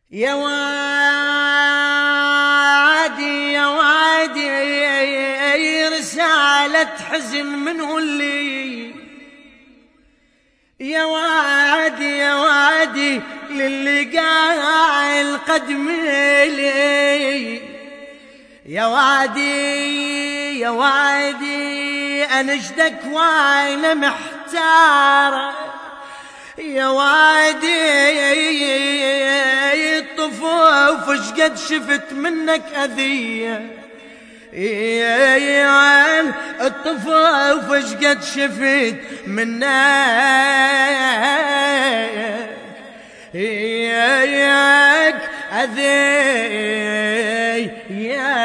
يا وادي يا وادي رسالة حزن منه اللي يا وادي يا وادي للي قاعل قدمي لي يا وادي يا وادي أنشدك وانا محتار يا وادي الطفوف شقد شفت منك أذية الطفوف شقد شفت منك أذية